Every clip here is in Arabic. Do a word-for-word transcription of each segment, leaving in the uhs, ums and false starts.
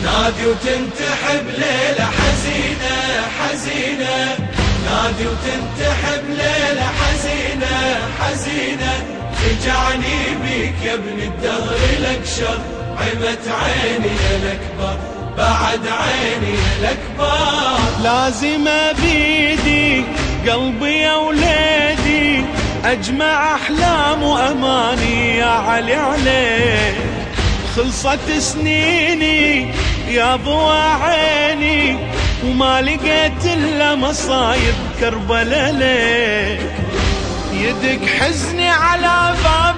نادي وتنتحب ليلة حزينة حزينة، نادي وتنتحب ليلة حزينة حزينة، رجعني بيك يا ابن الدهر لك شر، عمت عيني الأكبر بعد عيني الأكبر. لازم بيدي قلبي يا ولادي أجمع أحلام وأماني يا علي عليك، خلصت سنيني يا ضوى عيني وما لقيت إلا مصايب كربلا ليك، يدك حزني على باب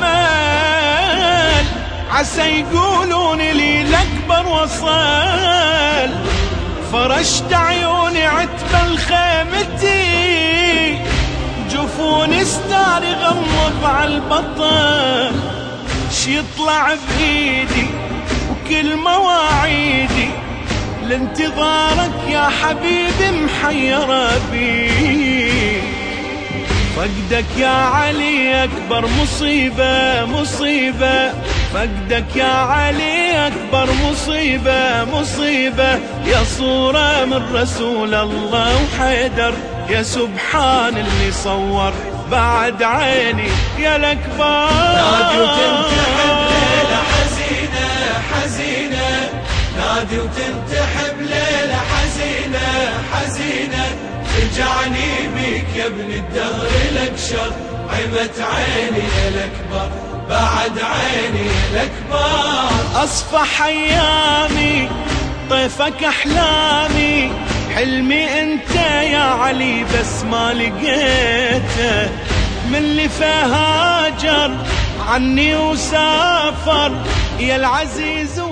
الأمل عسى يقولون لي الأكبر وصل، فرشت عيوني عتب خيمتي جفوني ستار غمض على البطن، شيطلع بإيدي وكل مواعيدي لانتظارك يا حبيبي محيرة بي، فقدك يا علي أكبر مصيبة مصيبة، فقدك يا علي أكبر مصيبة مصيبة، يا صورة من رسول الله وحيدر، يا سبحان اللي صور بعد عيني يا الأكبر. نادي وتنتحب ليلة حزينة حزينة، نادي وتنتحب ليلة حزينة حزينة، رجعني بيك يا ابن الدهر لك شر، عمت عيني الأكبر بعد عيني الأكبر. أصفح أيامي طيفك أحلامي، حلمي أنت يا علي بس ما لقيته، من اللي فيه هاجر عني وسافر يا العزيز